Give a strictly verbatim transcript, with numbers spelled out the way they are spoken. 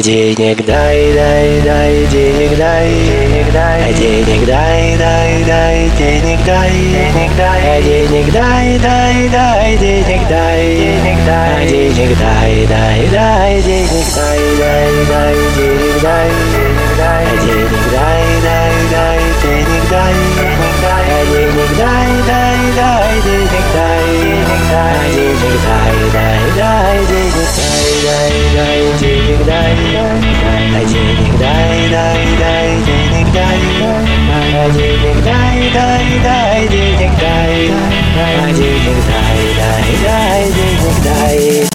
Денег дай, дай, дай, денег дай, денег дай, денег дай, дай, дай, денег дай, денег дай, денег дай, дай, дай, денег дай, денег дай, денег дай, дай, дай, денег дай, дай, дай, денег дай, денег дай, денег дай, дай, дай, денег дай, денег дай, денег дай, дай, дай, денег дай, денег дай, денег дай, дай, дай, денег дай, дай, дай, денег дай, денег дай, дай, дай, денег дай, денег дай, дай, дай, денег дай, денег дай.